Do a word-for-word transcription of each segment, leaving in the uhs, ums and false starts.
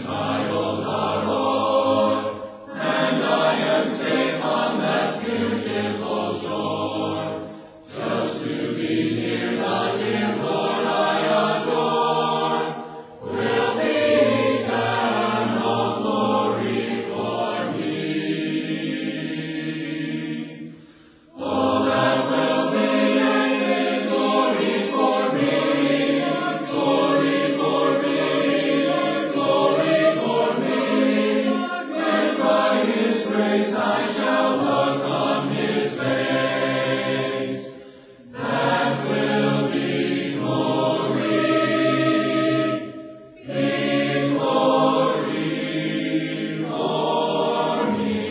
trials are o'er, and I am safe on that beautiful shore, just to be near the dear Lord I adore, will be eternal glory for me. Oh, that will be a glory for me, glory for me, glory for me, when by His grace I shall look on His face. That will be glory, be glory for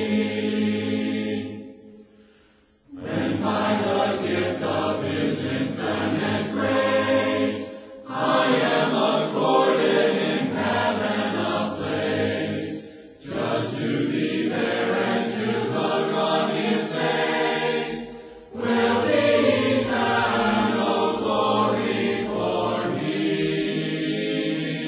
me. When by the gift of His infinite grace I am accorded in heaven a place, just to be there and to look on His face, will be eternal glory for me.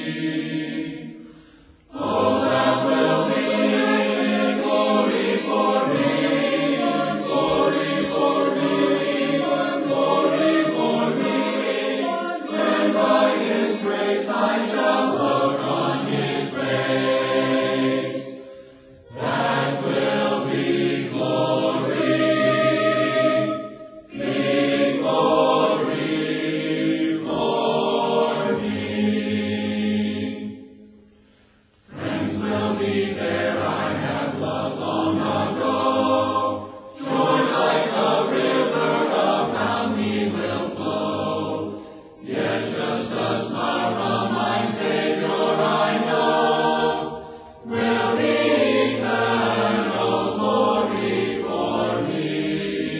Oh, that will be a glory for me, glory for me, glory for me, when by His grace I shall look on His face. That will be glory, be glory for me. Friends will be there I have loved long ago. Joy like a river around me will flow. Yet just a smile from my Savior I know will be eternal glory for me.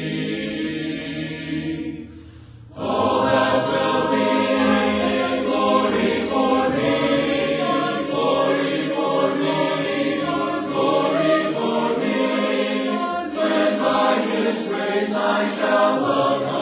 Oh, that will be a glory for me, glory for me, glory for me, when by His grace I shall look